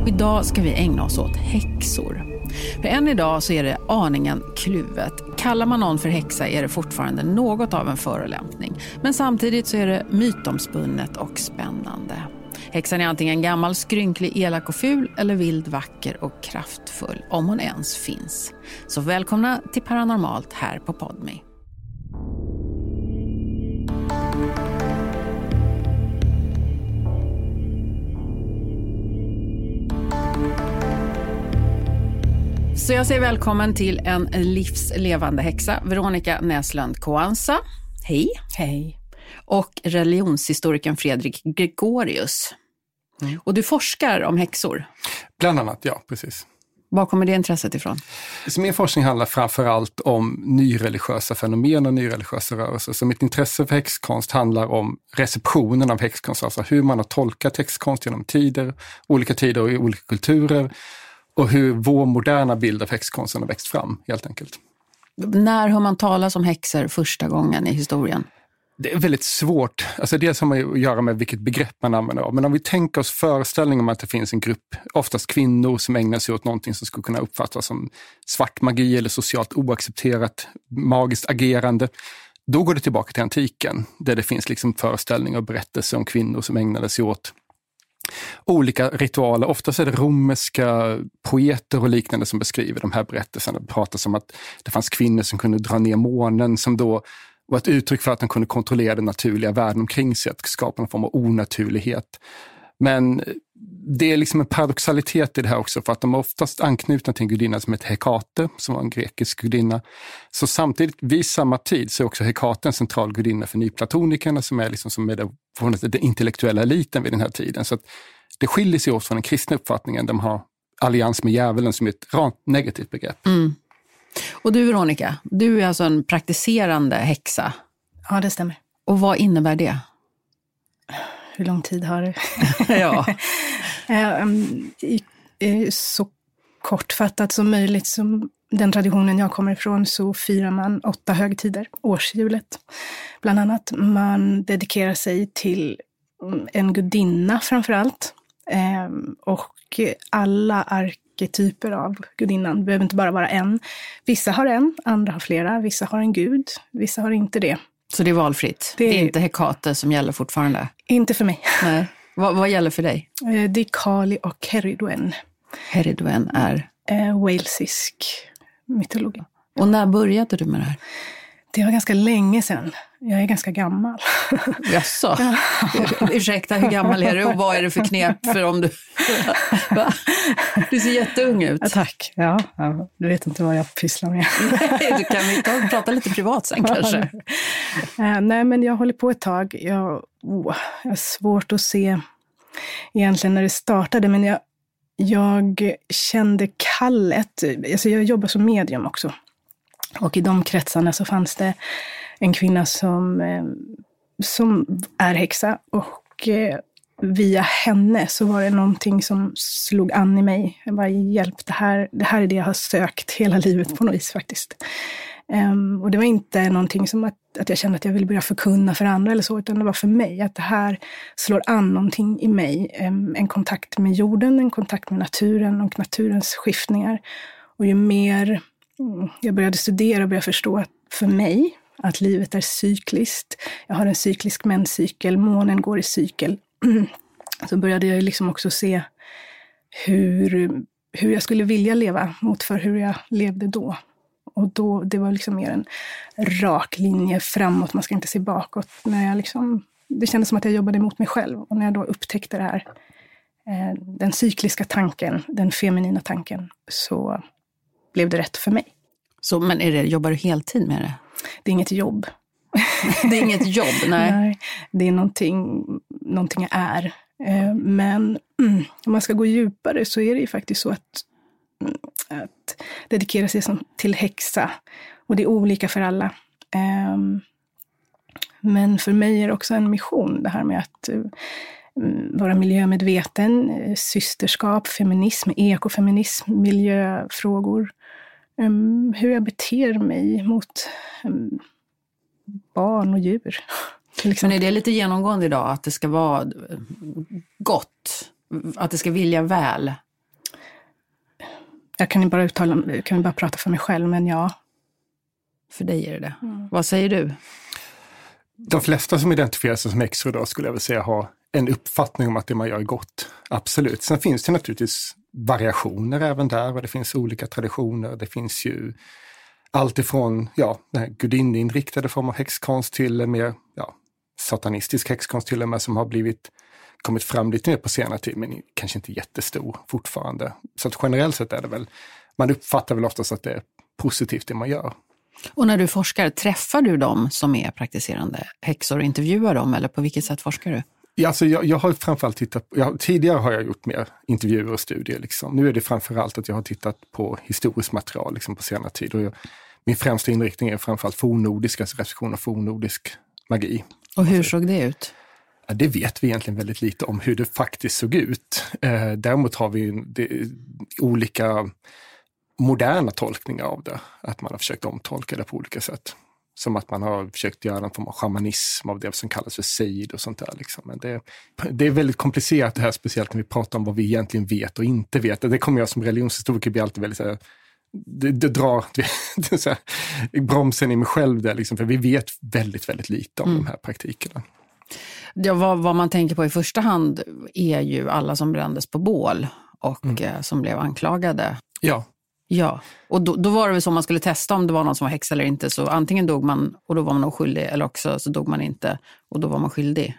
Och idag ska vi ägna oss åt häxor. För än idag så är det aningen kluvet. Kallar man någon för häxa är det fortfarande något av en förolämpning. Men samtidigt så är det mytomspunnet och spännande. Häxan är antingen gammal, skrynklig, elak och ful eller vild, vacker och kraftfull, om hon ens finns. Så välkomna till Paranormalt här på Podme. Så jag säger välkommen till en livslevande häxa, Veronica Näslund Kwanza. Hej. Hej. Och religionshistorikern Fredrik Gregorius. Och du forskar om häxor. Bland annat, ja, precis. Var kommer det intresset ifrån? Så min forskning handlar framförallt om nyreligiösa fenomen och nyreligiösa rörelser. Så mitt intresse för häxkonst handlar om receptionen av häxkonst, alltså hur man har tolkat häxkonst genom olika tider och i olika kulturer. Och hur vår moderna bild av häxkonsten har växt fram, helt enkelt. När hör man talas om häxor första gången i historien? Det är väldigt svårt. Alltså det har man att göra med vilket begrepp man använder. Men om vi tänker oss föreställningen om att det finns en grupp, oftast kvinnor, som ägnar sig åt någonting som skulle kunna uppfattas som svart magi eller socialt oaccepterat magiskt agerande. Då går det tillbaka till antiken, där det finns liksom föreställningar och berättelser om kvinnor som ägnade sig åt olika ritualer. Oftast är det romerska poeter och liknande som beskriver de här berättelserna. Det pratas om att det fanns kvinnor som kunde dra ner månen, som då var ett uttryck för att de kunde kontrollera den naturliga världen omkring sig, att skapa en form av onaturlighet. Men det är liksom en paradoxalitet i det här också, för att de är oftast anknutna till en gudinna som heter Hekate, som var en grekisk gudinna. Så samtidigt, vid samma tid, så är också Hekate en central gudinna för nyplatonikerna, som är liksom som är den intellektuella eliten vid den här tiden. Så att det skiljer sig åt från den kristna uppfattningen. De har allians med djävulen som är ett rent negativt begrepp. Mm. Och du, Veronica, du är alltså en praktiserande häxa. Ja, det stämmer. Och vad innebär det? Hur lång tid har du? Ja. Så kortfattat som möjligt, som den traditionen jag kommer ifrån, så firar man 8 högtider, årshjulet. Bland annat, man dedikerar sig till en gudinna framförallt. Och alla arketyper av gudinnan behöver inte bara vara en. Vissa har en, andra har flera. Vissa har en gud, vissa har inte det. Så det är valfritt? Det är inte Hekate som gäller fortfarande? Inte för mig. Nej. Vad gäller för dig? Det är Kali och Heridwen. Heridwen är? Walesisk mytologi. Och när började du med det här? Det var ganska länge sedan. Jag är ganska gammal. Jaså? Ursäkta, hur gammal är du och vad är det för knep för om du... Va? Du ser jätteung ut. Ja, tack. Ja, du vet inte vad jag pysslar med. Nej, du kan vi prata lite privat sen kanske. Nej, men jag håller på ett tag. Jag har svårt att se egentligen när det startade, men jag kände kallet. Alltså jag jobbar som medium också. Och i de kretsarna så fanns det en kvinna som är häxa, och via henne så var det någonting som slog an i mig. Jag bara, hjälp, det här är det jag har sökt hela livet på något vis faktiskt. Och det var inte någonting som att jag kände att jag ville börja förkunna för andra eller så, utan det var för mig att det här slår an någonting i mig. En kontakt med jorden, en kontakt med naturen och naturens skiftningar. Och ju mer jag började studera och började förstå att för mig, att livet är cykliskt. Jag har en cyklisk menscykel, månen går i cykel. Så började jag liksom också se hur jag skulle vilja leva mot för hur jag levde då. Och då, det var liksom mer en rak linje framåt, man ska inte se bakåt. Det kändes som att jag jobbade mot mig själv. Och när jag då upptäckte det här, den cykliska tanken, den feminina tanken, så blev det rätt för mig. Så, men jobbar du heltid med det? Det är inget jobb. Det är inget jobb, nej. Nej, det är någonting jag är. Men om man ska gå djupare så är det ju faktiskt så att dedikera sig till häxa. Och det är olika för alla. Men för mig är det också en mission, det här med att vara miljömedveten, systerskap, feminism, ekofeminism, miljöfrågor. Hur jag beter mig mot barn och djur. Men är det lite genomgående idag att det ska vara gott? Att det ska vilja väl? Jag kan bara prata för mig själv, men ja. För dig är det. Vad säger du? De flesta som identifierar sig som häxor då skulle jag väl säga har en uppfattning om att det man gör är gott. Absolut. Sen finns det naturligtvis variationer även där och det finns olika traditioner. Det finns ju allt ifrån den här gudinninriktade form av häxkonst till mer satanistisk häxkonst till och med som har kommit fram lite mer på senare tid, men kanske inte jättestor fortfarande. Så att generellt sett är det väl, man uppfattar väl oftast att det är positivt det man gör. Och när du forskar, träffar du dem som är praktiserande häxor och intervjuar dem, eller på vilket sätt forskar du? Ja, alltså jag har framförallt tidigare har jag gjort mer intervjuer och studier. Liksom. Nu är det framförallt att jag har tittat på historiskt material liksom, på senare tid. Och min främsta inriktning är framförallt fornnordisk, alltså reception av fornnordisk magi. Och hur såg det ut? Ja, det vet vi egentligen väldigt lite om hur det faktiskt såg ut. Däremot har vi olika moderna tolkningar av det. Att man har försökt omtolka det på olika sätt. Som att man har försökt göra en form av shamanism av det som kallas för seid och sånt där. Liksom. Men det är väldigt komplicerat det här, speciellt när vi pratar om vad vi egentligen vet och inte vet. Det kommer jag som religionshistoriker bli alltid väldigt så här, det drar så här, bromsen i mig själv där, liksom, för vi vet väldigt, väldigt lite om de här praktikerna. Ja, vad man tänker på i första hand är ju alla som brändes på bål och som blev anklagade. Ja, och då var det väl så man skulle testa om det var någon som var häxa eller inte. Så antingen dog man och då var man oskyldig, eller också så dog man inte och då var man skyldig.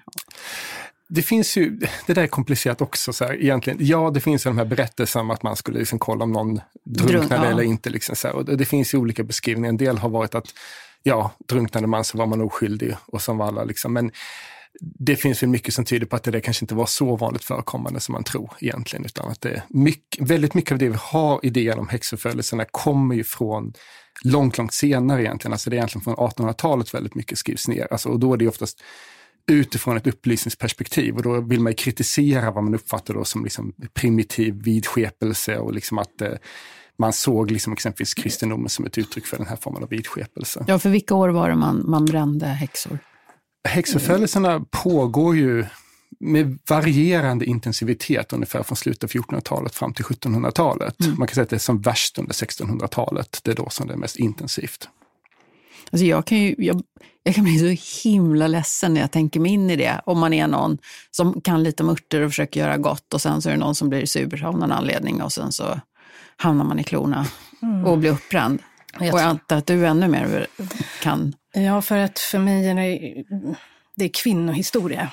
Det finns ju, det där är komplicerat också så här, egentligen. Ja, det finns ju de här berättelserna om att man skulle liksom kolla om någon drunknade eller inte. Liksom, så här. Och det finns ju olika beskrivningar. En del har varit att drunknade man så var man oskyldig och som var alla liksom. Men det finns ju mycket som tyder på att det kanske inte var så vanligt förekommande som man tror egentligen, utan att det väldigt mycket av det vi har idén om häxförföljelserna kommer ju från långt senare egentligen. Alltså det är egentligen från 1800-talet väldigt mycket skrivs ner. Alltså, och då är det oftast utifrån ett upplysningsperspektiv och då vill man kritisera vad man uppfattar då som liksom primitiv vidskepelse och liksom att man såg liksom exempelvis kristendomen som ett uttryck för den här formen av vidskepelse. Ja, för vilka år var det man brände häxor? Häxförföljelserna pågår ju med varierande intensivitet ungefär från slutet av 1400-talet fram till 1700-talet. Man kan säga att det är som värst under 1600-talet. Det är då som det är mest intensivt. Alltså jag kan bli så himla ledsen när jag tänker mig in i det. Om man är någon som kan lite mörter och försöker göra gott och sen så är det någon som blir sur av någon anledning och sen så hamnar man i klorna och blir uppbränd. Och jag antar att du ännu mer kan... Ja, för att för mig är det är kvinnohistoria.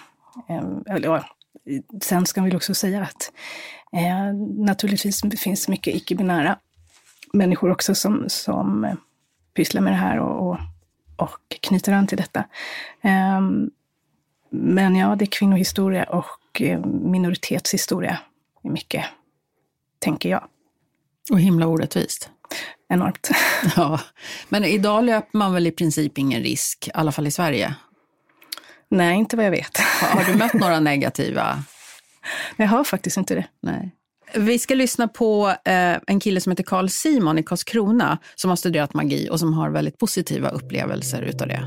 Sen ska vi också säga att naturligtvis finns mycket icke-binära människor också som pysslar med det här och knyter an till detta. Men ja, det är kvinnohistoria och minoritetshistoria är mycket, tänker jag. Och himla orättvist. Enormt. Ja, men idag löper man väl i princip ingen risk, i alla fall i Sverige? Nej, inte vad jag vet. Har du mött några negativa? Jag har faktiskt inte det. Nej. Vi ska lyssna på en kille som heter Carl Simon i Karlskrona som har studerat magi och som har väldigt positiva upplevelser utav det.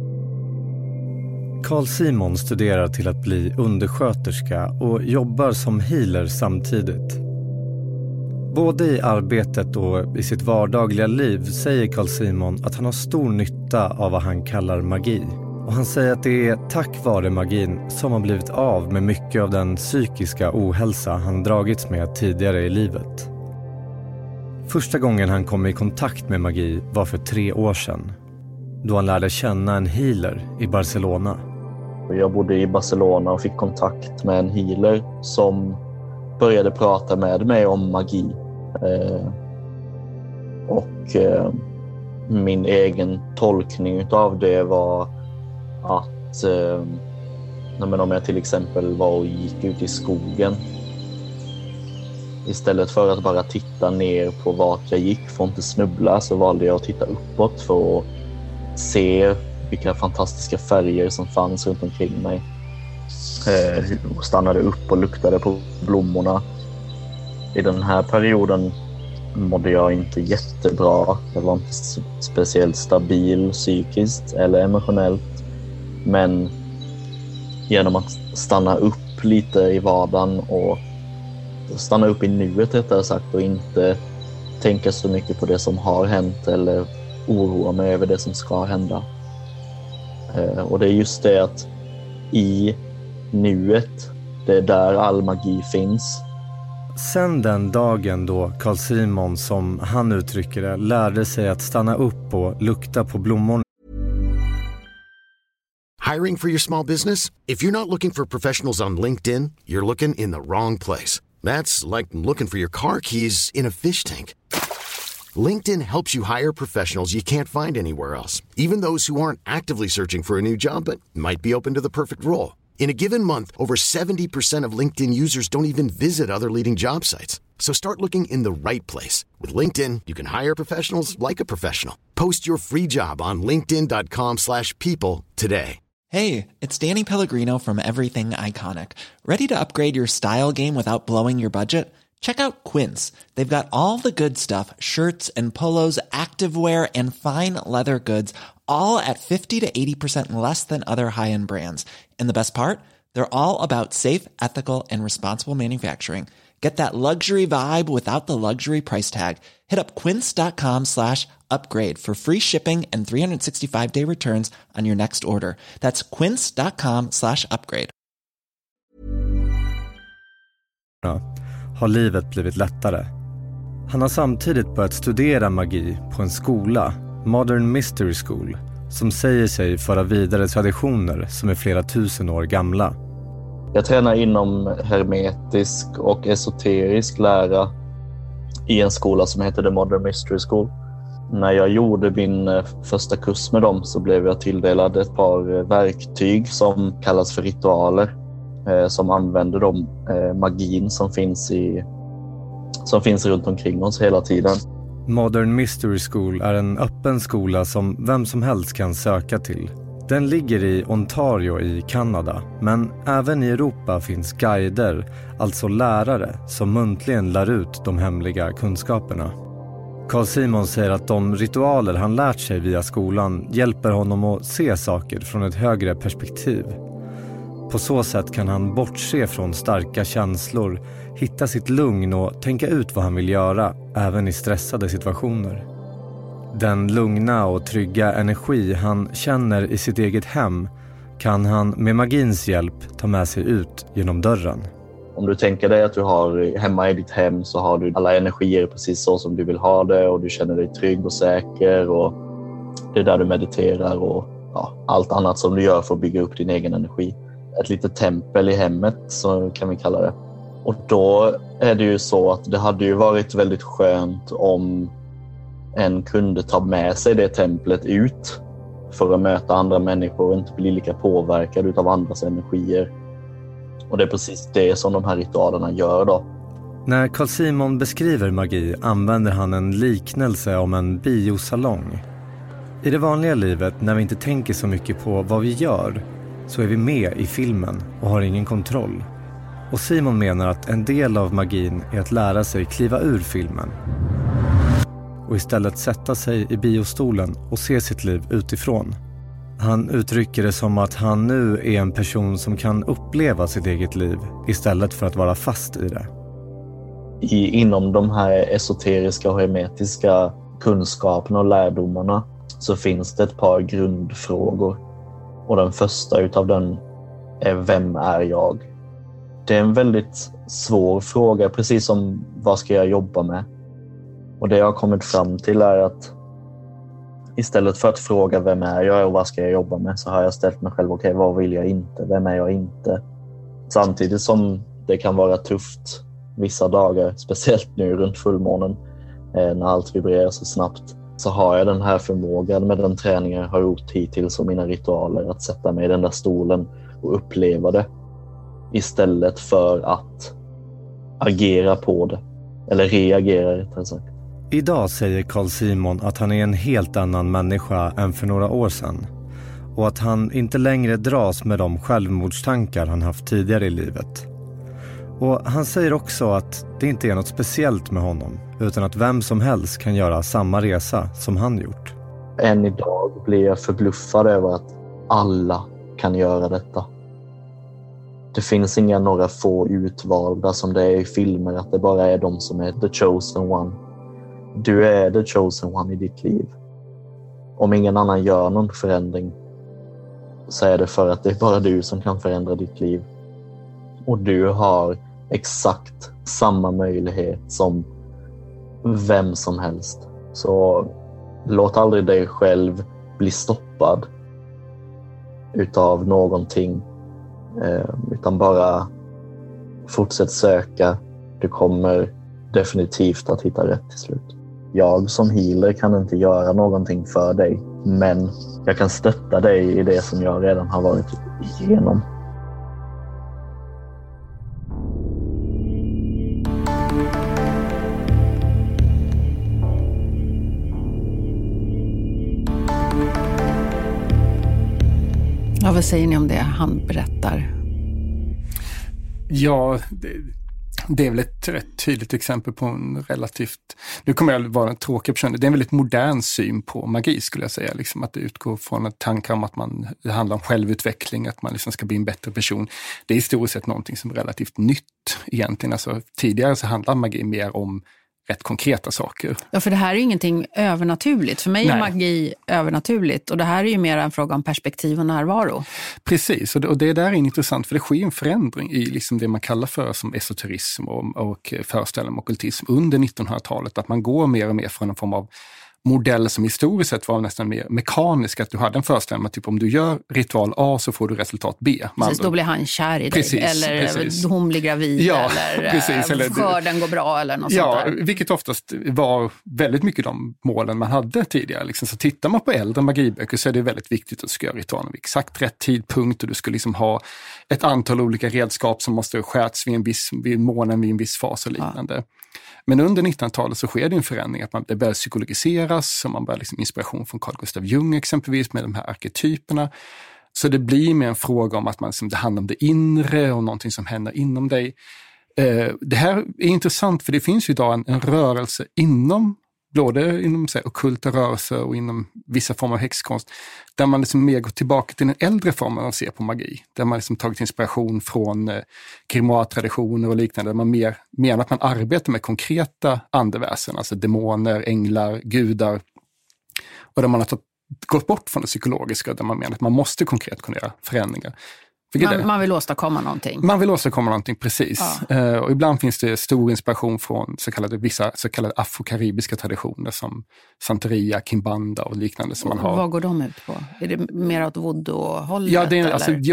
Carl Simon studerar till att bli undersköterska och jobbar som healer samtidigt. Både i arbetet och i sitt vardagliga liv säger Carl Simon att han har stor nytta av vad han kallar magi. Och han säger att det är tack vare magin som han blivit av med mycket av den psykiska ohälsa han dragits med tidigare i livet. Första gången han kom i kontakt med magi var för 3 år sedan. Då han lärde känna en healer i Barcelona. Jag bodde i Barcelona och fick kontakt med en healer som började prata med mig om magi. Min egen tolkning av det var att om jag till exempel var och gick ut i skogen, istället för att bara titta ner på vart jag gick för att inte snubbla, så valde jag att titta uppåt för att se vilka fantastiska färger som fanns runt omkring mig. Och stannade upp och luktade på blommorna. I den här perioden mådde jag inte jättebra. Jag var inte speciellt stabil psykiskt eller emotionellt. Men genom att stanna upp lite i vardagen och stanna upp i nuet rättare sagt och inte tänka så mycket på det som har hänt eller oroa mig över det som ska hända. Och det är just det att i nuet, det är där all magi finns. Sen den dagen då Carl Simon, som han uttrycker det, lärde sig att stanna upp och lukta på blommorna. Hiring for your small business? If you're not looking for professionals on LinkedIn, you're looking in the wrong place. That's like looking for your car keys in a fish tank. LinkedIn helps you hire professionals you can't find anywhere else, even those who aren't actively searching for a new job but might be open to the perfect role. In a given month, over 70% of LinkedIn users don't even visit other leading job sites. So start looking in the right place. With LinkedIn, you can hire professionals like a professional. Post your free job on linkedin.com/people today. Hey, it's Danny Pellegrino from Everything Iconic. Ready to upgrade your style game without blowing your budget? Check out Quince. They've got all the good stuff, shirts and polos, activewear and fine leather goods, all at 50 to 80% less than other high-end brands. And the best part? They're all about safe, ethical, and responsible manufacturing. Get that luxury vibe without the luxury price tag. Hit up quince.com/upgrade for free shipping and 365-day returns on your next order. That's quince.com/upgrade. Har livet blivit lättare. Han har samtidigt börjat studera magi på en skola, Modern Mystery School, som säger sig föra vidare traditioner som är flera tusen år gamla. Jag tränar inom hermetisk och esoterisk lära i en skola som heter The Modern Mystery School. När jag gjorde min första kurs med dem så blev jag tilldelad ett par verktyg som kallas för ritualer, som använder de magin som finns runt omkring oss hela tiden. Modern Mystery School är en öppen skola som vem som helst kan söka till. Den ligger i Ontario i Kanada, men även i Europa finns guider, alltså lärare, som muntligen lär ut de hemliga kunskaperna. Carl Simon säger att de ritualer han lärt sig via skolan hjälper honom att se saker från ett högre perspektiv. På så sätt kan han bortse från starka känslor, hitta sitt lugn och tänka ut vad han vill göra, även i stressade situationer. Den lugna och trygga energi han känner i sitt eget hem kan han med magins hjälp ta med sig ut genom dörren. Om du tänker dig att du har hemma i ditt hem så har du alla energier precis så som du vill ha det och du känner dig trygg och säker och det är där du mediterar och allt annat som du gör för att bygga upp din egen energi. Ett litet tempel i hemmet, så kan vi kalla det. Och då är det ju så att det hade ju varit väldigt skönt om en kunde ta med sig det templet ut för att möta andra människor och inte bli lika påverkad av andras energier. Och det är precis det som de här ritualerna gör då. När Carl Simon beskriver magi använder han en liknelse om en biosalong. I det vanliga livet, när vi inte tänker så mycket på vad vi gör, så är vi med i filmen och har ingen kontroll. Och Simon menar att en del av magin är att lära sig kliva ur filmen och istället sätta sig i biostolen och se sitt liv utifrån. Han uttrycker det som att han nu är en person som kan uppleva sitt eget liv istället för att vara fast i det. Inom de här esoteriska och hermetiska kunskaperna och lärdomarna så finns det ett par grundfrågor. Och den första utav den är: vem är jag? Det är en väldigt svår fråga, precis som vad ska jag jobba med? Och det jag har kommit fram till är att istället för att fråga vem är jag och vad ska jag jobba med, så har jag ställt mig själv, okej, vad vill jag inte? Vem är jag inte? Samtidigt som det kan vara tufft vissa dagar, speciellt nu runt fullmånen när allt vibrerar så snabbt, så har jag den här förmågan med den träningen jag har gjort hittills och mina ritualer att sätta mig i den där stolen och uppleva det istället för att agera på det, eller reagera rättare sagt. Idag säger Carl Simon att han är en helt annan människa än för några år sedan och att han inte längre dras med de självmordstankar han haft tidigare i livet. Och han säger också att det inte är något speciellt med honom, utan att vem som helst kan göra samma resa som han gjort. Än idag blir jag förbluffad över att alla kan göra detta. Det finns inga några få utvalda som det är i filmer, att det bara är de som är the chosen one. du är the chosen one i ditt liv. Om ingen annan gör någon förändring så är det för att det är bara du som kan förändra ditt liv. Och du har exakt samma möjlighet som vem som helst. Så låt aldrig dig själv bli stoppad utav någonting. Utan bara fortsätt söka. Du kommer definitivt att hitta rätt till slut. Jag som healer kan inte göra någonting för dig, men jag kan stötta dig i det som jag redan har varit igenom. Ja, vad säger ni om det han berättar? Ja, det är väl ett rätt tydligt exempel på en relativt... Nu kommer jag vara en tråkig person. Det är en väldigt modern syn på magi, skulle jag säga. Liksom att det utgår från en tanke om att det handlar om självutveckling, att man liksom ska bli en bättre person. Det är historiskt sett någonting som är relativt nytt egentligen. Alltså, tidigare så handlar magi mer om rätt konkreta saker. Ja, för det här är ju ingenting övernaturligt. För mig är magi övernaturligt. Och det här är ju mer en fråga om perspektiv och närvaro. Precis, och det där är intressant för det sker en förändring i liksom det man kallar för som esoterism och föreställning om ockultism under 1900-talet. Att man går mer och mer från en form av modell som historiskt sett var nästan mer mekanisk, att du hade en föreställning typ om du gör ritual A så får du resultat B. Precis, då blir han kär i dig, eller hon blir gravid, eller skörden går bra eller något sånt där. Vilket oftast var väldigt mycket de målen man hade tidigare. Liksom. Så tittar man på äldre magiböcker så är det väldigt viktigt att du ska göra ritualen vid exakt rätt tidpunkt och du ska liksom ha ett antal olika redskap som måste sköts vid månen vid en viss fas och liknande. Ja. Men under 1900-talet så sker det en förändring att det börjar psykologiseras och man börjar liksom inspiration från Carl Gustav Jung exempelvis med de här arketyperna. Så det blir mer en fråga om att det handlar om det inre och någonting som händer inom dig. Det här är intressant för det finns ju idag en rörelse både inom ockulta rörelser och inom vissa former av häxkonst, där man liksom mer går tillbaka till den äldre formen av att se på magi. Där man liksom tagit inspiration från grimoire-traditioner och liknande, där man mer menar att man arbetar med konkreta andeväsen, alltså demoner, änglar, gudar, och där man har gått bort från det psykologiska, där man menar att man måste konkret kunna göra förändringar. Man vill åstadkomma någonting. Man vill åstadkomma någonting, precis. Ja. Och ibland finns det stor inspiration från vissa så kallade afrokaribiska traditioner som Santeria, Kimbanda och liknande som man har. Vad går de ut på? Är det mer åt voodoo-hållet? Ja, det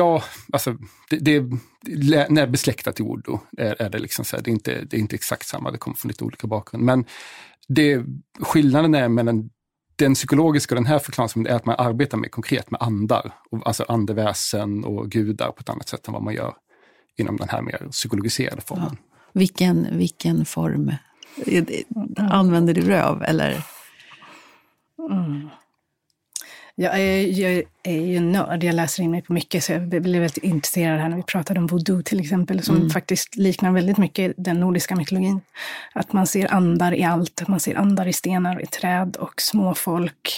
är besläktat till voodoo är det liksom så här. Det är inte exakt samma, det kommer från lite olika bakgrund. Men skillnaden är mellan den psykologiska och den här förklaringen är att man arbetar mer konkret med andar, alltså andeväsen och gudar på ett annat sätt än vad man gör inom den här mer psykologiserade formen. Ja. Vilken form använder du röv eller? Jag är ju nörd, jag läser in mig på mycket så jag blev väldigt intresserad här när vi pratade om voodoo till exempel som faktiskt liknar väldigt mycket den nordiska mytologin. Att man ser andar i allt, man ser andar i stenar, i träd och småfolk.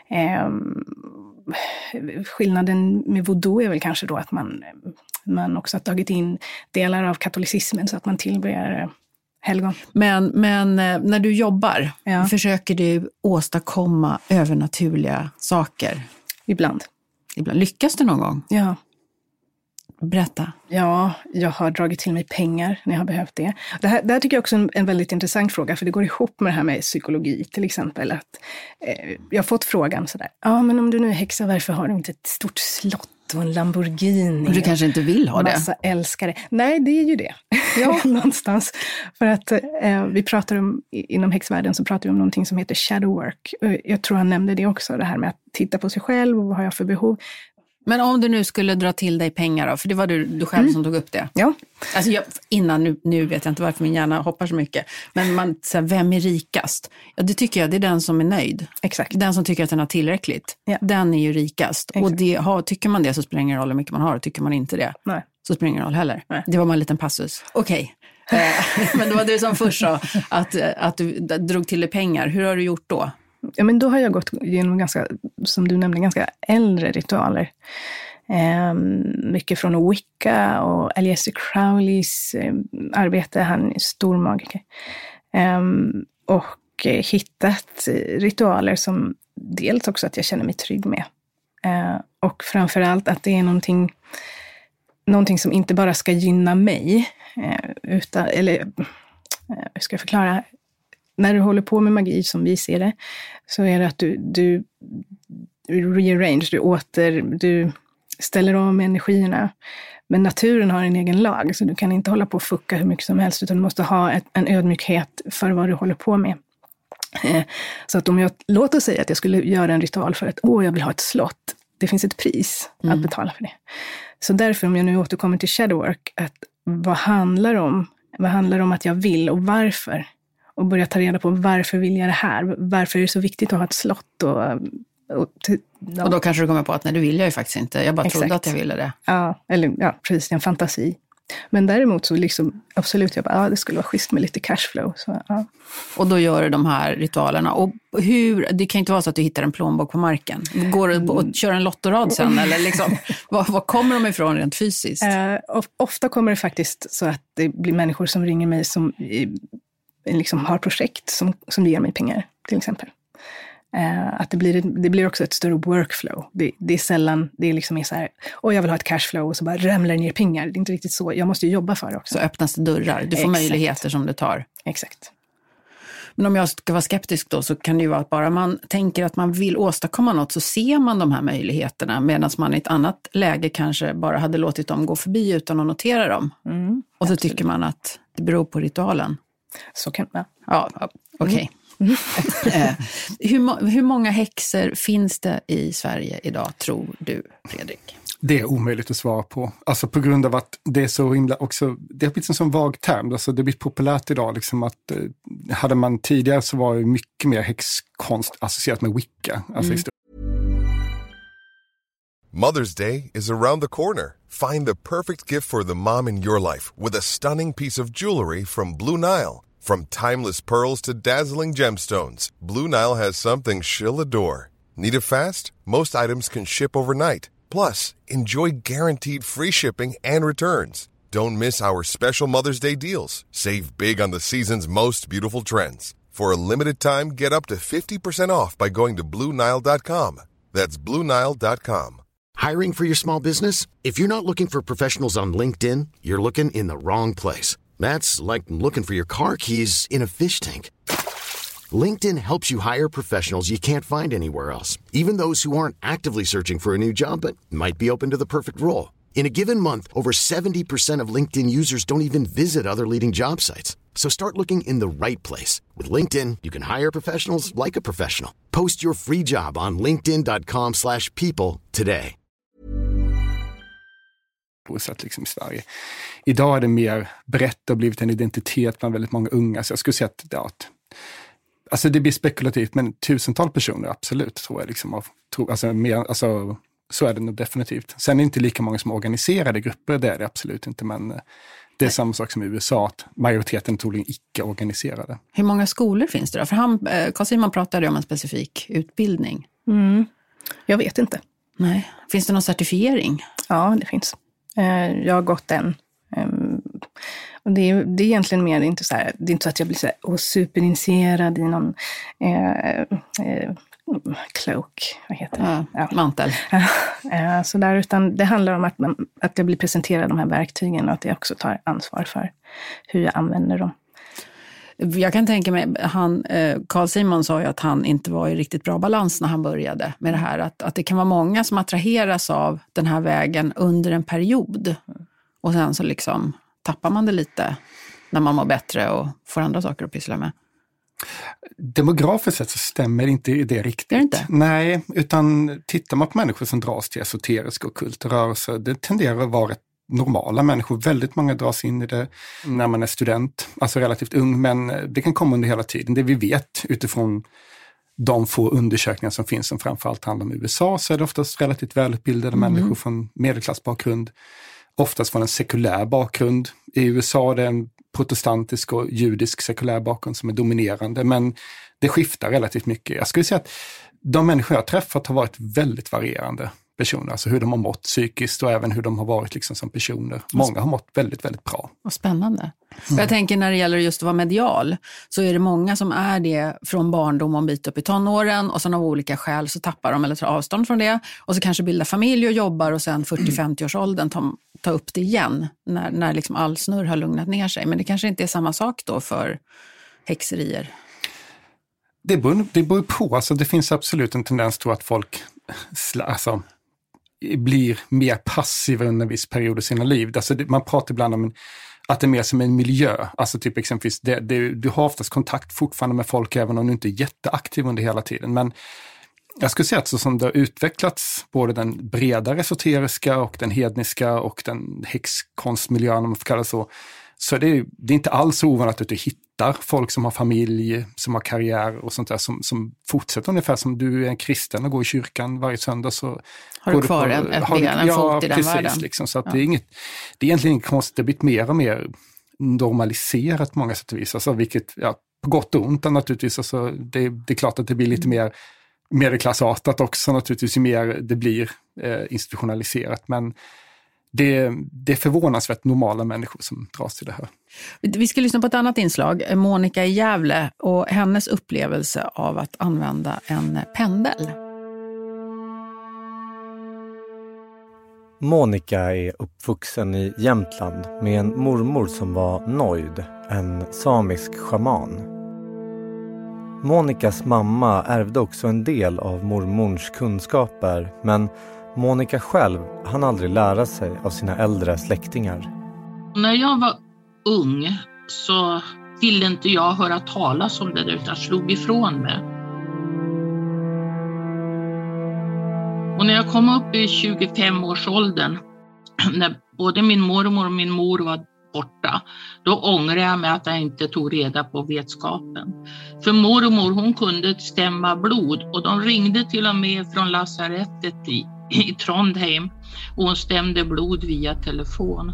Skillnaden med voodoo är väl kanske då att man också har tagit in delar av katolicismen så att man tillber helgon. Men när du jobbar, försöker du åstadkomma övernaturliga saker? Ibland. Lyckas du någon gång? Ja. Berätta. Ja, jag har dragit till mig pengar när jag har behövt det. Det här tycker jag också är en väldigt intressant fråga, för det går ihop med det här med psykologi till exempel. Att, jag har fått frågan sådär, men om du nu är häxa, varför har du inte ett stort slott och en Lamborghini? Du kanske inte vill ha det? Massa älskare. Nej, det är ju det. Ja, någonstans. För att vi pratar om, inom häxvärlden så pratar vi om någonting som heter shadow work. Jag tror han nämnde det också, det här med att titta på sig själv och vad har jag för behov. Men om du nu skulle dra till dig pengar då, för det var du själv som tog upp det. Ja. Alltså nu vet jag inte varför min hjärna hoppar så mycket. Men vem är rikast? Ja, det tycker jag, det är den som är nöjd. Exakt. Den som tycker att den har tillräckligt. Ja. Den är ju rikast. Exakt. Och tycker man det så spelar det ingen roll hur mycket man har. Tycker man inte det så spelar det ingen roll heller. Nej. Det var bara en liten passus. Okej. Men det var du som först sa att du drog till dig pengar. Hur har du gjort då? Ja, men då har jag gått genom ganska, som du nämnde, ganska äldre ritualer. Mycket från Wicca och Aleister Crowleys arbete. Han är stor magiker. Och hittat ritualer som dels också att jag känner mig trygg med. Och framförallt att det är någonting som inte bara ska gynna mig, utan, eller hur ska jag förklara? När du håller på med magi som vi ser det, så är det att du rearrange, du ställer om energierna. Men naturen har en egen lag, så du kan inte hålla på och fucka hur mycket som helst, utan du måste ha en ödmjukhet för vad du håller på med. Så att om jag låter säga att jag skulle göra en ritual för att jag vill ha ett slott, det finns ett pris att betala för det. Så därför, om jag nu återkommer till shadowwork, att vad handlar om att jag vill och varför? Och börja ta reda på varför vill jag det här? Varför är det så viktigt att ha ett slott? Och då kanske du kommer på att nej, det vill jag ju faktiskt inte. Jag bara trodde att jag ville det. Ja, precis, en fantasi. Men däremot så liksom, absolut, jag bara, det skulle vara schysst med lite cashflow. Så, ja. Och då gör du de här ritualerna. Och det kan inte vara så att du hittar en plånbok på marken. Går du och kör en lottorad sen? Eller liksom, var kommer de ifrån rent fysiskt? Ofta kommer det faktiskt så att det blir människor som ringer mig som liksom har projekt som ger mig pengar, till exempel. Att det blir också ett större workflow. Det är sällan, det är liksom så här, jag vill ha ett cashflow och så bara ramlar ner pengar. Det är inte riktigt så. Jag måste ju jobba för det också. Så öppnas det dörrar. Du får möjligheter som du tar. Exakt. Men om jag ska vara skeptisk då, så kan det ju vara att bara man tänker att man vill åstadkomma något, så ser man de här möjligheterna, medan man i ett annat läge kanske bara hade låtit dem gå förbi utan att notera dem. Och så tycker man att det beror på ritualen. Så kan man. Ja, okej. Hur många häxor finns det i Sverige idag, tror du, Fredrik? Det är omöjligt att svara på. Alltså på grund av att det är så himla också, det har blivit en sån vag term. Alltså det har blivit populärt idag. Liksom att, hade man tidigare så var det mycket mer häxkonst associerat med Wicca. Alltså Mother's Day is around the corner. Find the perfect gift for the mom in your life with a stunning piece of jewelry from Blue Nile. From timeless pearls to dazzling gemstones, Blue Nile has something she'll adore. Need it fast? Most items can ship overnight. Plus, enjoy guaranteed free shipping and returns. Don't miss our special Mother's Day deals. Save big on the season's most beautiful trends. For a limited time, get up to 50% off by going to BlueNile.com. That's BlueNile.com. Hiring for your small business? If you're not looking for professionals on LinkedIn, you're looking in the wrong place. That's like looking for your car keys in a fish tank. LinkedIn helps you hire professionals you can't find anywhere else, even those who aren't actively searching for a new job but might be open to the perfect role. In a given month, over 70% of LinkedIn users don't even visit other leading job sites. So start looking in the right place. With LinkedIn, you can hire professionals like a professional. Post your free job on linkedin.com/people today. Liksom i Sverige. Idag är det mer brett och blivit en identitet bland väldigt många unga. Så jag skulle säga att alltså det blir spekulativt, men tusentals personer absolut tror jag. Liksom, så är det nog definitivt. Sen är det inte lika många som organiserade grupper, det är det absolut inte. Men det är samma sak som i USA, att majoriteten troligen icke-organiserade. Hur många skolor finns det då? För Carl-Simon pratade om en specifik utbildning. Jag vet inte. Nej. Finns det någon certifiering? Ja, det finns. Jag har gått en. Och det är egentligen mer inte så här, det är inte så att jag blir så här superinitierad i någon cloak, vad heter det? Ja. Mantel. Så där, utan det handlar om att jag blir presenterad de här verktygen och att jag också tar ansvar för hur jag använder dem. Jag kan tänka mig, Carl-Simon sa ju att han inte var i riktigt bra balans när han började med det här. Att det kan vara många som attraheras av den här vägen under en period. Och sen så liksom tappar man det lite när man mår bättre och får andra saker att pyssla med. Demografiskt sett så stämmer inte det riktigt. Är det inte? Nej, utan tittar man på människor som dras till esoteriska och kultrörelser, det tenderar att vara normala människor. Väldigt många dras in i det när man är student, alltså relativt ung, men det kan komma under hela tiden. Det vi vet utifrån de få undersökningar som finns, som framförallt handlar om USA, så är det oftast relativt välutbildade människor från medelklassbakgrund, oftast från en sekulär bakgrund. I USA är det en protestantisk och judisk sekulär bakgrund som är dominerande, men det skiftar relativt mycket. Jag skulle säga att de människor jag träffat har varit väldigt varierande. personer. Alltså hur de har mått psykiskt och även hur de har varit liksom som personer. Många har mått väldigt, väldigt bra. Vad spännande. Jag tänker när det gäller just att vara medial så är det många som är det från barndom och en bit upp i tonåren och sen av olika skäl så tappar de eller tar avstånd från det och så kanske bildar familj och jobbar och sen 40-50-årsåldern tar upp det igen när liksom all snurr har lugnat ner sig. Men det kanske inte är samma sak då för häxerier. Det beror på. Alltså, det finns absolut en tendens till att folk blir mer passiva under en viss period i sina liv. Alltså, man pratar ibland om att det är mer som en miljö. Alltså typ exempelvis, du har oftast kontakt fortfarande med folk även om du inte är jätteaktiv under hela tiden. Men jag skulle säga att så som det har utvecklats, både den breda esoteriska och den hedniska och den häxkonstmiljön, om man får kalla det så är det inte alls ovanligt att du hittar folk som har familj, som har karriär och sånt där som fortsätter ungefär som du är en kristen och går i kyrkan varje söndag. Så har du kvar en fot i den världen? Liksom, så att det är egentligen inget konstigt, det har blivit mer och mer normaliserat på många sätt och vis. Alltså, vilket, på gott och ont naturligtvis. Alltså, det är klart att det blir lite mer medelklassartat också naturligtvis, ju mer det blir institutionaliserat. Men det är förvånansvärt normala människor som dras till det här. Vi ska lyssna på ett annat inslag, Monica i Gävle och hennes upplevelse av att använda en pendel. Monica är uppvuxen i Jämtland med en mormor som var nöjd, en samisk shaman. Monicas mamma ärvde också en del av mormors kunskaper, men Monica själv hann aldrig lära sig av sina äldre släktingar. När jag var ung så ville inte jag höra talas om det utan slog ifrån mig. Och när jag kom upp i 25-årsåldern, när både min mormor och min mor var borta, då ångrade jag mig att jag inte tog reda på vetskapen. För mormor, hon kunde stämma blod och de ringde till och med från lasarettet i Trondheim och hon stämde blod via telefon.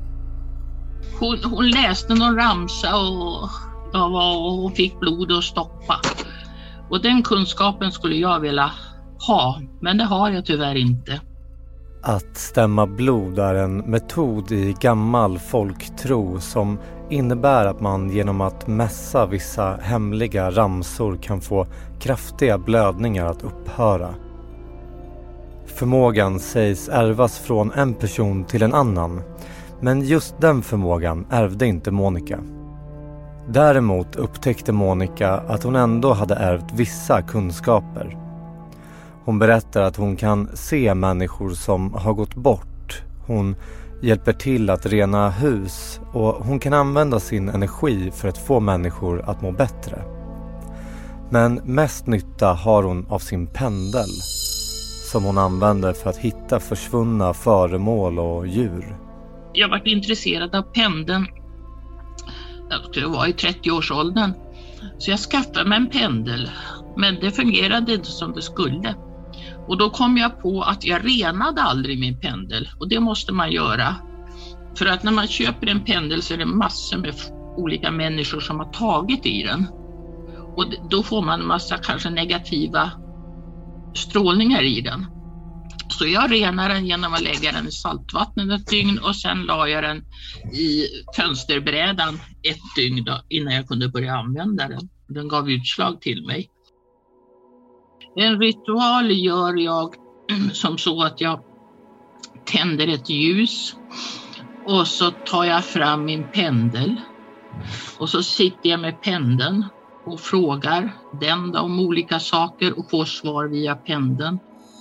Hon läste någon ramsa och fick blod att stoppa. Och den kunskapen skulle jag vilja ha, men det har jag tyvärr inte. Att stämma blod är en metod i gammal folktro som innebär att man genom att mässa vissa hemliga ramsor kan få kraftiga blödningar att upphöra. Förmågan sägs ärvas från en person till en annan, men just den förmågan ärvde inte Monica. Däremot upptäckte Monica att hon ändå hade ärvt vissa kunskaper. Hon berättar att hon kan se människor som har gått bort. Hon hjälper till att rena hus och hon kan använda sin energi för att få människor att må bättre. Men mest nytta har hon av sin pendel som hon använder för att hitta försvunna föremål och djur. Jag har varit intresserad av pendeln. Jag skulle vara i 30-årsåldern. Så jag skaffade mig en pendel. Men det fungerade inte som det skulle. Och då kom jag på att jag renade aldrig min pendel. Och det måste man göra. För att när man köper en pendel så är det massor med olika människor som har tagit i den. Och då får man en massa kanske negativa strålningar i den. Så jag renar den genom att lägga den i saltvattnet ett dygn och sen la jag den i fönsterbrädan ett dygn då, innan jag kunde börja använda den. Den gav utslag till mig. En ritual gör jag som så att jag tänder ett ljus och så tar jag fram min pendel och så sitter jag med pendeln och frågar den om olika saker och får svar via pendeln.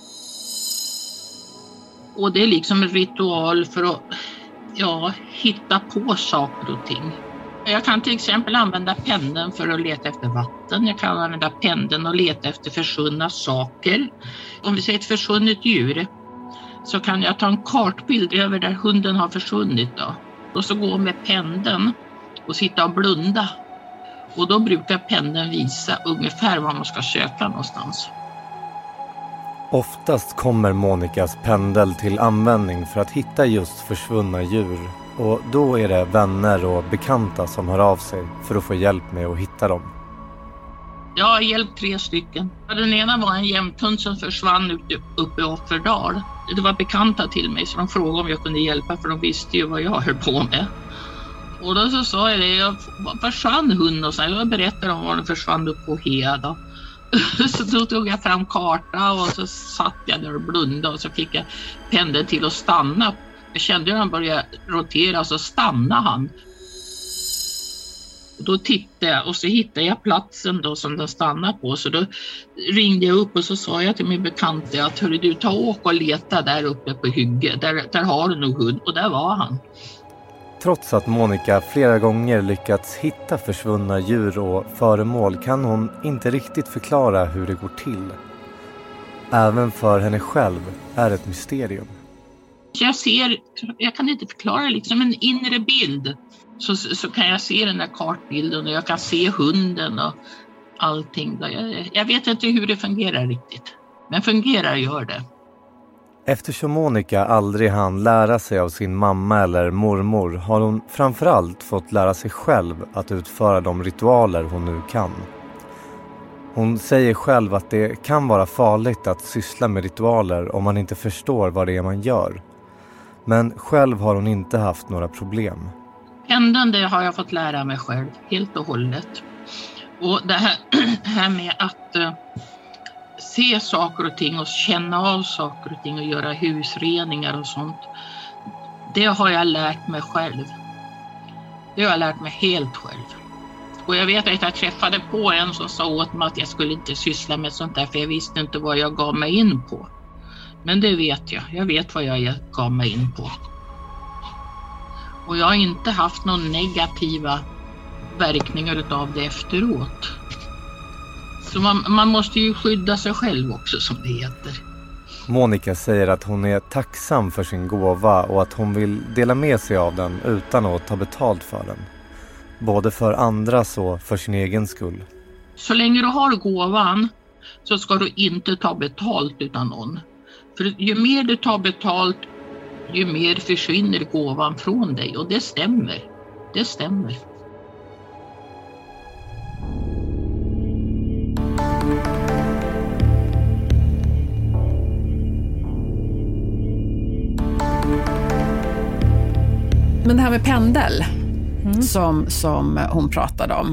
Och det är liksom en ritual för att hitta på saker och ting. Jag kan till exempel använda pendeln för att leta efter vatten. Jag kan använda pendeln och leta efter försvunna saker. Om vi ser ett försvunnet djur så kan jag ta en kartbild över där hunden har försvunnit då. Och så gå med pendeln och sitta och blunda. Och då brukar pendeln visa ungefär var man ska söka någonstans. Oftast kommer Monicas pendel till användning för att hitta just försvunna djur. Och då är det vänner och bekanta som hör av sig för att få hjälp med att hitta dem. Jag har hjälpt 3 stycken. Den ena var en jämthund som försvann uppe i Offerdal. Det var bekanta till mig så de frågade om jag kunde hjälpa för de visste ju vad jag höll på med. Och då så sa jag det, jag försvann hunden och så jag berättade om var den försvann upp på Heda. Så då tog jag fram karta och så satt jag där och blundade och så fick jag pendeln till att stanna. Jag kände hur han började rotera så stannade han. Och då tittade jag och så hittade jag platsen då som den stannade på. Så då ringde jag upp och så sa jag till min bekanta att hörru du, ta åk och leta där uppe på hygge. Där har du nog hund. Och där var han. Trots att Monica flera gånger lyckats hitta försvunna djur och föremål kan hon inte riktigt förklara hur det går till. Även för henne själv är ett mysterium. Jag kan inte förklara liksom en inre bild. Så kan jag se den där kartbilden och jag kan se hunden och allting. Jag vet inte hur det fungerar riktigt. Men fungerar gör det. Eftersom Monica aldrig hann lära sig av sin mamma eller mormor har hon framförallt fått lära sig själv att utföra de ritualer hon nu kan. Hon säger själv att det kan vara farligt att syssla med ritualer om man inte förstår vad det är man gör. Men själv har hon inte haft några problem. Pendeln, det har jag fått lära mig själv helt och hållet. Och det här med att se saker och ting och känna av saker och ting och göra husreningar och sånt. Det har jag lärt mig själv. Det har jag lärt mig helt själv. Och jag vet att jag träffade på en som sa åt mig att jag skulle inte syssla med sånt där för jag visste inte vad jag gav mig in på. Men det vet jag. Jag vet vad jag gav mig in på. Och jag har inte haft några negativa verkningar av det efteråt. Så man måste ju skydda sig själv också som det heter. Monica säger att hon är tacksam för sin gåva och att hon vill dela med sig av den utan att ta betalt för den. Både för andras och för sin egen skull. Så länge du har gåvan så ska du inte ta betalt utan någon. För ju mer du tar betalt ju mer försvinner gåvan från dig. Och det stämmer. Det stämmer. Men det här med pendel som hon pratade om.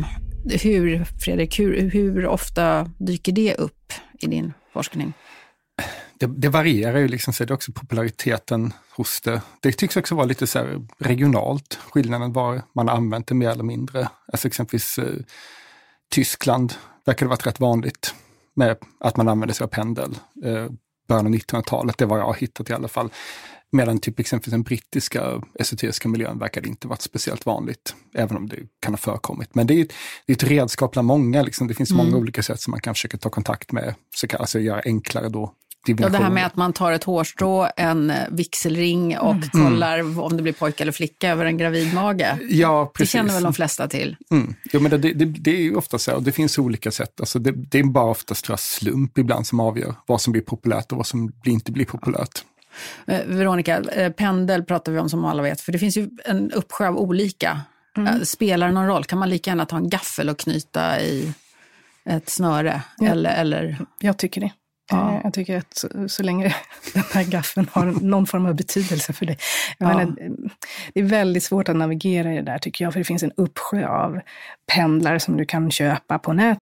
Hur ofta dyker det upp i din forskning? Det varierar ju liksom, så det är också populariteten hos det. Det tycks också vara lite så här regionalt. Skillnaden var man har använt det mer eller mindre. Alltså exempelvis Tyskland verkar det varit rätt vanligt med att man använder sig av pendel. Början av 1900-talet, det var jag har hittat i alla fall. Medan typ exempelvis den brittiska esoteriska miljön verkar det inte varit speciellt vanligt. Även om det kan ha förekommit. Men det är ett redskap bland många. Liksom. Det finns många olika sätt som man kan försöka ta kontakt med. Så kan alltså göra enklare då. Ja, det här med att man tar ett hårstrå, en vigselring och kollar om det blir pojke eller flicka över en gravid mage. Ja, precis. Det känner väl de flesta till. Ja, men det är ju ofta så. Och det finns olika sätt. Alltså det är bara oftast slump ibland som avgör vad som blir populärt och vad som inte blir populärt. Veronica, pendel pratar vi om som alla vet. För det finns ju en uppsjö av olika. Spelar det någon roll? Kan man lika gärna ta en gaffel och knyta i ett snöre? Ja. Eller? Jag tycker det. Ja. Jag tycker att så länge den här gaffeln har någon form av betydelse för dig. Menar, det är väldigt svårt att navigera i det där tycker jag. För det finns en uppsjö av pendlar som du kan köpa på nät.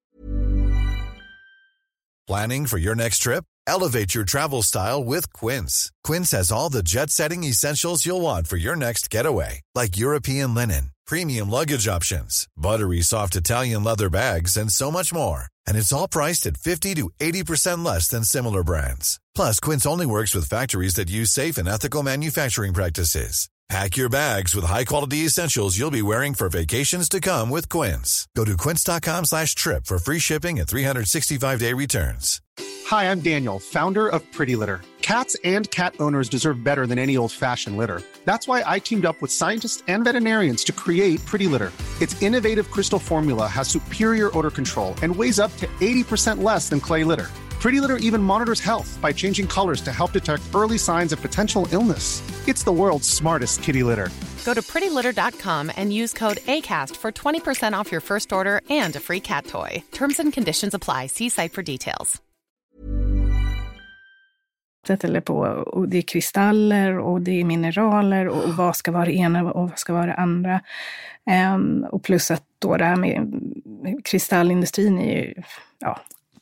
Planning for your next trip? Elevate your travel style with Quince. Quince has all the jet-setting essentials you'll want for your next getaway. Like European linen, premium luggage options, buttery soft Italian leather bags, and so much more. And it's all priced at 50 to 80% less than similar brands. Plus, Quince only works with factories that use safe and ethical manufacturing practices. Pack your bags with high-quality essentials you'll be wearing for vacations to come with Quince. Go to quince.com/trip for free shipping and 365-day returns. Hi, I'm Daniel, founder of Pretty Litter. Cats and cat owners deserve better than any old-fashioned litter. That's why I teamed up with scientists and veterinarians to create Pretty Litter. Its innovative crystal formula has superior odor control and weighs up to 80% less than clay litter. Pretty Litter even monitors health by changing colors to help detect early signs of potential illness. It's the world's smartest kitty litter. Go to prettylitter.com and use code ACAST for 20% off your first order and a free cat toy. Terms and conditions apply. See site for details. Eller på, och det är kristaller och det är mineraler och vad ska vara det ena och vad ska vara det andra. Och plus att då det här med kristallindustrin är ju, ja,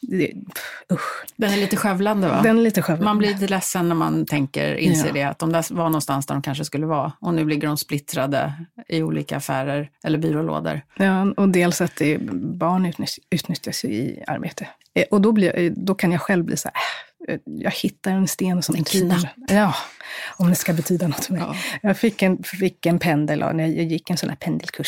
usch. Den är lite skövlande, va? Den är lite skövlande. Man blir lite ledsen när man inser det, att de där var någonstans där de kanske skulle vara. Och nu ligger de splittrade i olika affärer eller byrålådor. Ja, och dels att barn utnyttjas i arbete. Och då kan jag själv bli så här, jag hittar en sten som betyder, ja, om det ska betyda något för mig. Ja. Jag fick en pendel och när jag gick en sån här pendelkurs.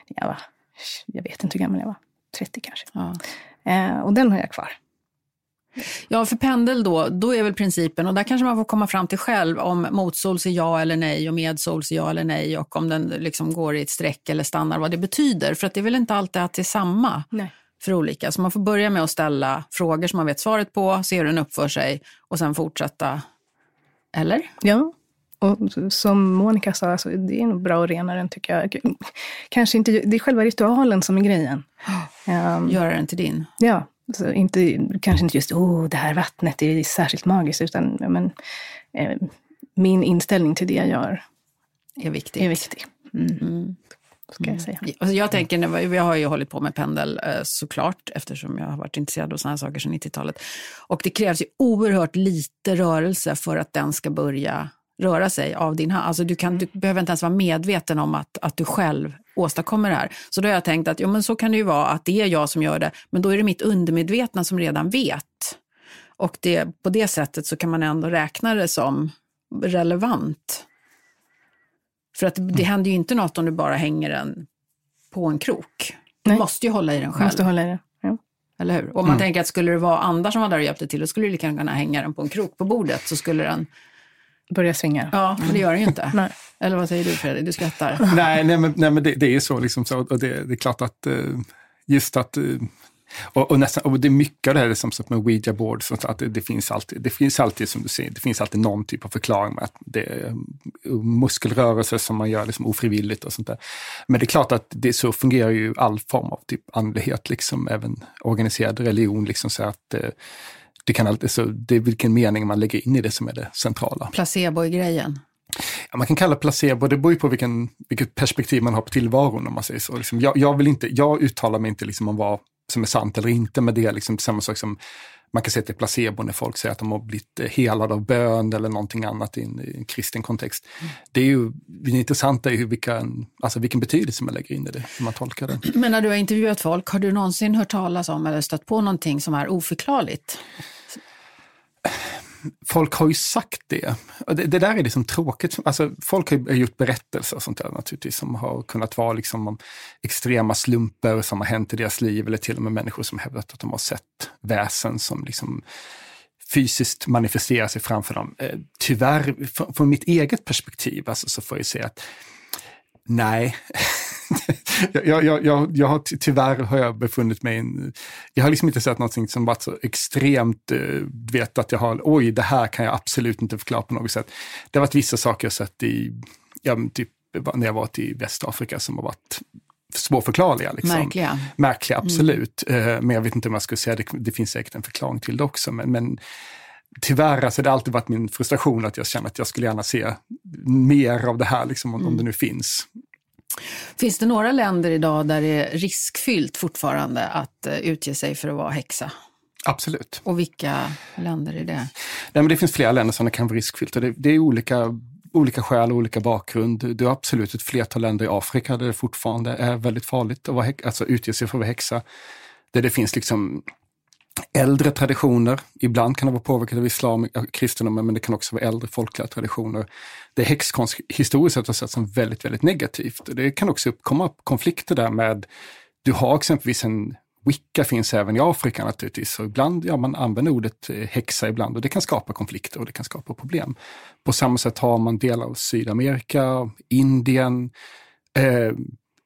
Jag vet inte hur gammal jag var, 30 kanske. Ja. Och den har jag kvar. Ja, för pendel då är väl principen, och där kanske man får komma fram till själv om motsols är ja eller nej och medsols är ja eller nej, och om den liksom går i ett streck eller stannar, vad det betyder. För att det är väl inte alltid att det är samma. Nej. För olika. Så man får börja med att ställa frågor som man vet svaret på, se hur den uppför sig och sen fortsätta. Eller? Ja, och som Monica sa, alltså, det är nog bra att rena den, tycker jag. Kanske inte, det är själva ritualen som är grejen. Göra den till din. Ja, så kanske inte just, det här vattnet är särskilt magiskt, utan min inställning till det jag gör är viktig. Ska jag säga. Alltså jag tänker, vi har ju hållit på med pendel såklart, eftersom jag har varit intresserad av sådana här saker sedan 90-talet. Och det krävs ju oerhört lite rörelse för att den ska börja röra sig av din hand. Alltså du behöver inte ens vara medveten om att du själv åstadkommer det här. Så då har jag tänkt att men så kan det ju vara att det är jag som gör det, men då är det mitt undermedvetna som redan vet. Och på det sättet så kan man ändå räkna det som relevant. För att det händer ju inte något om du bara hänger den på en krok. Du måste ju hålla i den själv. Måste hålla i den, ja. Eller hur? Om man tänker att skulle det vara andra som var där och hjälpte till, då skulle du lika kunna hänga den på en krok på bordet, så skulle den börja svinga. Ja, men det gör den ju inte. Nej. Eller vad säger du, Fredrik? Du skrattar. Nej, men det är så liksom så. Och det är klart att just att och det är mycket av det här som med Ouija board, så att det finns alltid som du säger, det finns alltid någon typ av förklaring med att det är muskelrörelser som man gör liksom ofrivilligt och sånt där. Men det är klart att så fungerar ju all form av typ andlighet, liksom även organiserad religion, liksom, så att det kan alltid, så det är vilken mening man lägger in i det som är det centrala. Placebo i grejen. Ja, man kan kalla placebo, det beror ju på vilket perspektiv man har på tillvaron, om man säger så. Liksom, jag uttalar mig inte liksom om vad som är sant eller inte, men det är liksom samma sak som man kan säga till placebo när folk säger att de har blivit helade av bön eller någonting annat i en kristen kontext. Det är ju det intressanta är ju vilken betydelse man lägger in i det, hur man tolkar det. Men när du har intervjuat folk, har du någonsin hört talas om eller stött på någonting som är oförklarligt? Folk har ju sagt det. Det där är liksom tråkigt. Alltså, folk har gjort berättelser och sånt där naturligtvis, som har kunnat vara liksom om extrema slumper som har hänt i deras liv, eller till och med människor som hävdat att de har sett väsen som liksom fysiskt manifesterar sig framför dem. Tyvärr, från mitt eget perspektiv, alltså, så får jag säga att nej. Jag har tyvärr befunnit mig jag har liksom inte sett någonting som varit så extremt vet att jag har, det här kan jag absolut inte förklara på något sätt. Det har varit vissa saker jag sett typ när jag varit i Västafrika som har varit svårförklarliga. Liksom. Märkliga, absolut. Men jag vet inte om jag skulle säga det finns säkert en förklaring till det också. Men tyvärr, alltså, det har alltid varit min frustration att jag känner att jag skulle gärna se mer av det här, liksom, om det nu finns. Finns det några länder idag där det är riskfyllt fortfarande att utge sig för att vara häxa? Absolut. Och vilka länder är det? Nej, men det finns flera länder som det kan vara riskfyllt. Och det är olika skäl och olika bakgrund. Det är absolut ett flertal länder i Afrika där det fortfarande är väldigt farligt att vara utge sig för att vara häxa. Där det finns liksom äldre traditioner. Ibland kan det vara påverkat av islam och kristendomen, men det kan också vara äldre folkliga traditioner. Det är häxkonst historiskt sett har sett som väldigt, väldigt negativt. Det kan också uppkomma konflikter där med, du har exempelvis Wicca finns även i Afrika naturligtvis, och ibland, man använder ordet häxa ibland, och det kan skapa konflikter och det kan skapa problem. På samma sätt har man delar av Sydamerika, Indien,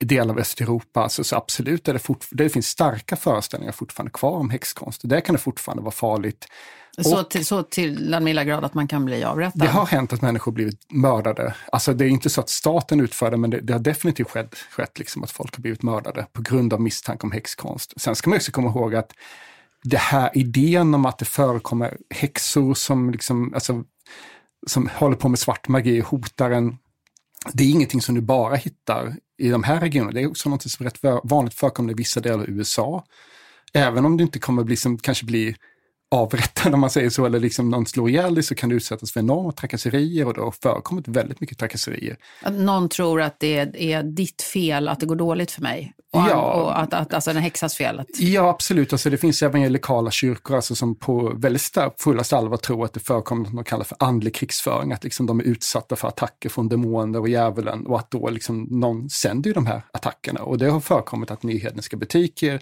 delar av Östeuropa, alltså, så absolut det finns starka föreställningar fortfarande kvar om häxkonst. Där kan det fortfarande vara farligt. Så till den milda grad att man kan bli avrättad? Det har hänt att människor blivit mördade. Alltså det är inte så att staten utförde, men det har definitivt skett liksom att folk har blivit mördade på grund av misstanke om häxkonst. Sen ska man också komma ihåg att det här idén om att det förekommer häxor som, liksom, alltså, som håller på med svart magi och hotar en, det är ingenting som du bara hittar i de här regionerna. Det är också något som är rätt vanligt förekommande i vissa delar av USA. Även om det inte kommer bli som kanske blir avrättad om man säger så, eller liksom någon slår ihjäl dig, så kan du utsättas för enorma trakasserier, och det har förekommit väldigt mycket trakasserier. Att någon tror att det är ditt fel att det går dåligt för mig? Och att alltså den häxas fel? Ja, absolut. Alltså, det finns även lokala kyrkor alltså, som på väldigt fullast allvar tror att det förekommer något man kallar för andlig krigsföring, att liksom, de är utsatta för attacker från demoner och djävulen, och att då liksom, någon sänder ju de här attackerna. Och det har förekommit att nyhedniska butiker,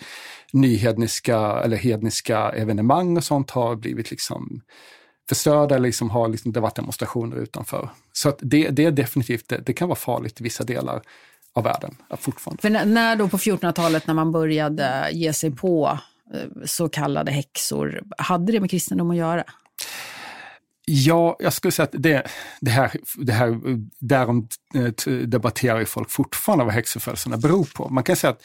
hedniska evenemang och sånt har blivit liksom förstörda, eller liksom har liksom, det varit demonstrationer utanför. Så att det är definitivt, det kan vara farligt i vissa delar av världen fortfarande. För när då på 1400-talet, när man började ge sig på så kallade häxor, hade det med kristendom att göra? Ja, jag skulle säga att det här därom debatterar ju folk fortfarande vad häxförföljelserna beror på. Man kan säga att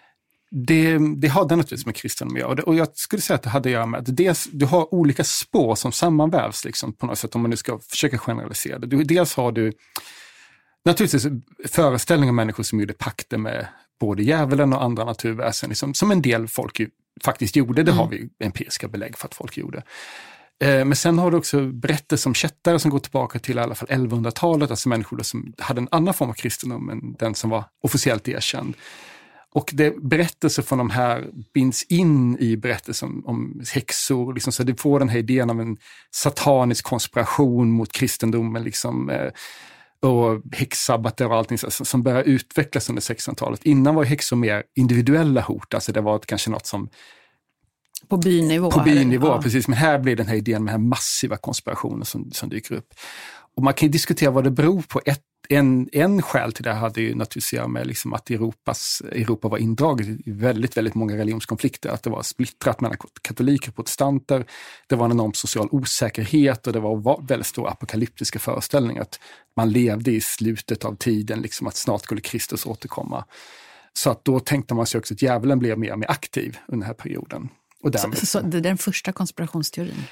det har det naturligtvis med kristendom att göra. Och jag skulle säga att det hade att göra med att du har olika spår som sammanvävs liksom, på något sätt, om man nu ska försöka generalisera det. Dels har du naturligtvis föreställningar om människor som gjorde pakter med både djävulen och andra naturväsen, liksom, som en del folk ju faktiskt gjorde. Det har vi empiriska belägg för att folk gjorde. Men sen har du också berättelser om kättare som går tillbaka till i alla fall 1100-talet, alltså människor som hade en annan form av kristendom än den som var officiellt erkänd. Och berättelser från de här binds in i berättelsen om häxor, liksom, så du får den här idén av en satanisk konspiration mot kristendomen, liksom, och häxsabbater och allting som börjar utvecklas under 1600-talet. Innan var häxor mer individuella hot, alltså det var kanske något som på bynivå. På bynivå, ja. Precis. Men här blir den här idén med den här massiva konspirationen som dyker upp. Och man kan ju diskutera vad det beror på. En skäl till det hade ju naturligtvis att göra med liksom att Europa var indraget i väldigt, väldigt många religionskonflikter. Att det var splittrat mellan katoliker och protestanter. Det var en enorm social osäkerhet, och det var väldigt stora apokalyptiska föreställningar. Att man levde i slutet av tiden, liksom att snart skulle Kristus återkomma. Så att då tänkte man sig också att djävulen blev mer och mer aktiv under den här perioden. Och därmed... så det är den första konspirationsteorin?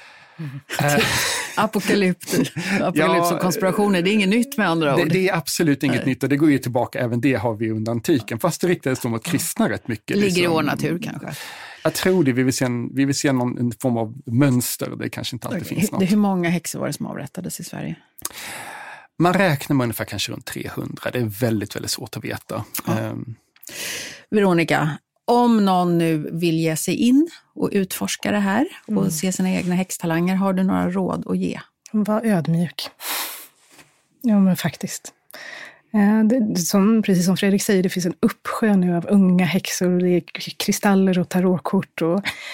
Apokalyps och konspirationer, det är inget nytt med andra ord. Det är absolut inget nytt, och det går ju tillbaka, även det har vi under antiken, fast det riktades mot kristna rätt mycket. Ligger liksom i vår natur kanske? Jag tror det, vi vill se en form av mönster, det kanske inte alltid finns något. Hur många häxor var det som avrättades i Sverige? Man räknar med ungefär kanske runt 300, det är väldigt, väldigt svårt att veta. Ja. Veronica, om någon nu vill ge sig in och utforska det här och se sina egna häxtalanger, har du några råd att ge? Var ödmjuk. Ja, men faktiskt. Precis som Fredrik säger, det finns en uppsjö nu av unga häxor. Det är kristaller och tarotkort.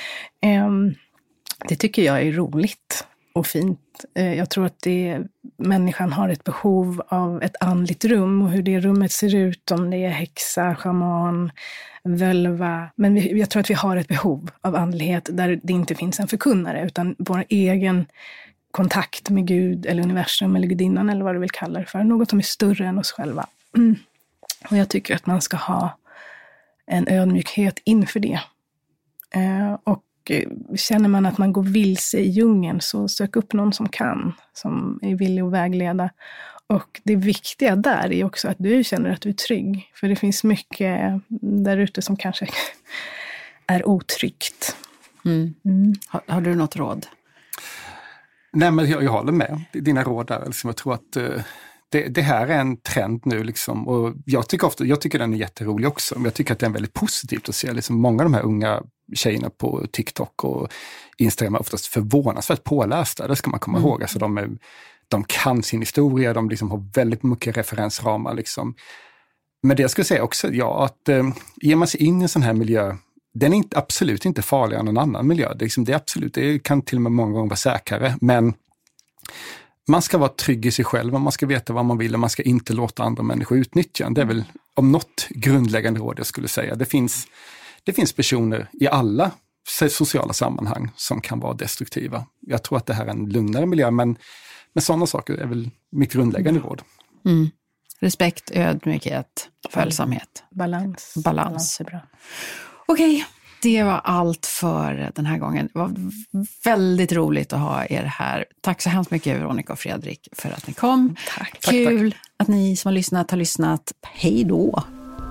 Det tycker jag är roligt och fint. Jag tror att människan har ett behov av ett andligt rum, och hur det rummet ser ut, om det är häxa, shaman, völva. Men jag tror att vi har ett behov av andlighet där det inte finns en förkunnare, utan vår egen kontakt med Gud eller universum eller gudinnan eller vad du vill kalla det för. Något som är större än oss själva. Och jag tycker att man ska ha en ödmjukhet inför det. Och känner man att man går vilse i djungeln, så sök upp någon som kan, som är villig att vägleda. Och det viktiga där är också att du känner att du är trygg. För det finns mycket där ute som kanske är otryggt. Har du något råd? Nej, men jag håller med dina råd där. Liksom, jag tror att det här är en trend nu. Liksom, och jag tycker den är jätterolig också. Men jag tycker att det är väldigt positivt att se liksom, många av de här unga tjejerna på TikTok och Instagram är oftast förvånansvärt pålästa. Det ska man komma ihåg. Alltså, de kan sin historia, de liksom har väldigt mycket referensramar. Liksom. Men det jag skulle säga också, att ger man sig in i en sån här miljö, den är absolut inte farligare än en annan miljö. Det kan till och med många gånger vara säkrare, men man ska vara trygg i sig själv och man ska veta vad man vill och man ska inte låta andra människor utnyttja. Det är väl om något grundläggande råd jag skulle säga. Det finns personer i alla sociala sammanhang som kan vara destruktiva. Jag tror att det här är en lugnare miljö, men sådana saker är väl mitt grundläggande råd. Mm. Respekt, ödmjukhet, följsamhet. Balans är bra. Okej, det var allt för den här gången. Det var väldigt roligt att ha er här. Tack så hemskt mycket Veronica och Fredrik för att ni kom. Tack. Kul att ni som har lyssnat. Hej då!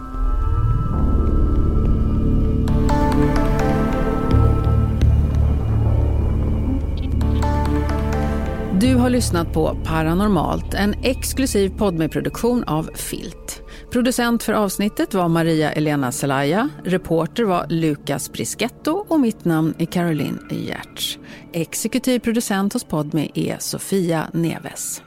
Du har lyssnat på Paranormalt, en exklusiv poddmedproduktion av Filt. Producent för avsnittet var Maria Elena Zelaya, reporter var Lukas Brisketto och mitt namn är Caroline Giertz. Exekutiv producent hos Podme är Sofia Neves.